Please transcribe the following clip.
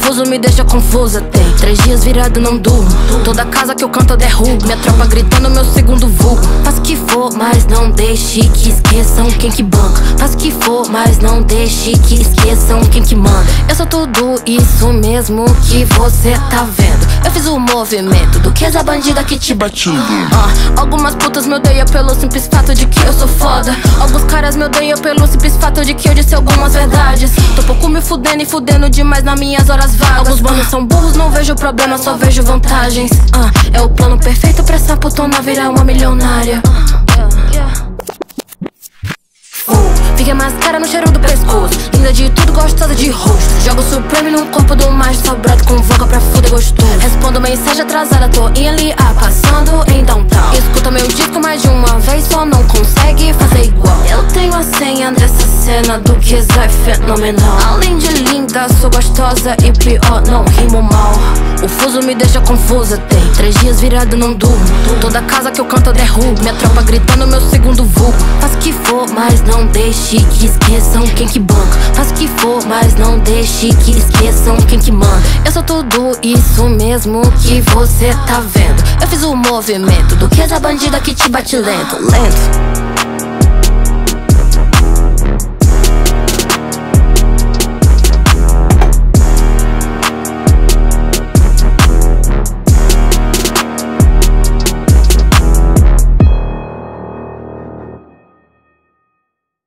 fuso me deixa confusa. Tem 3 dias virado, não durmo. Toda casa que eu canto eu derrubo. Minha tropa gritando meu segundo vulgo. Faz o que for, mas não deixe que esqueçam quem que banca. Faz o que for, mas não deixe que esqueçam quem que manda. Eu sou tudo isso mesmo que você tá vendo. Eu fiz o movimento do que essa bandida que te batiu. Algumas putas me odeiam pelo simples fato de que eu sou foda. Alguns caras me odeiam pelo simples fato de que eu disse algumas verdades. Tô pouco me fudendo e fudendo demais nas minhas horas vagas. Alguns manos são burros, não vejo problema, só vejo vantagens. É o plano perfeito pra essa putona virar uma milionária. Fica mais cara no cheiro do pescoço. Linda de tudo, gostosa de rosto. Jogo Supreme no corpo do macho sobrado com voga pra fuder gostoso. Respondo mensagem atrasada, tô em LA passando em downtown. Escuta meu disco mais de uma vez, só não consegue fazer igual. Eu tenho a senha dessa cena do que é fenomenal. Além de linda, sou gostosa e pior, não rimo mal. O fuso me deixa confusa. Tem 3 dias virado, não durmo. Toda casa que eu canto eu derrubo. Minha tropa gritando meu segundo vulgo. Faz o que for, mas não deixe que esqueçam quem que banca. Faz o que for, mas não deixe que esqueçam quem que manda. Eu sou tudo isso mesmo que você tá vendo. Eu fiz o movimento do que essa bandida que te bate lento, lento.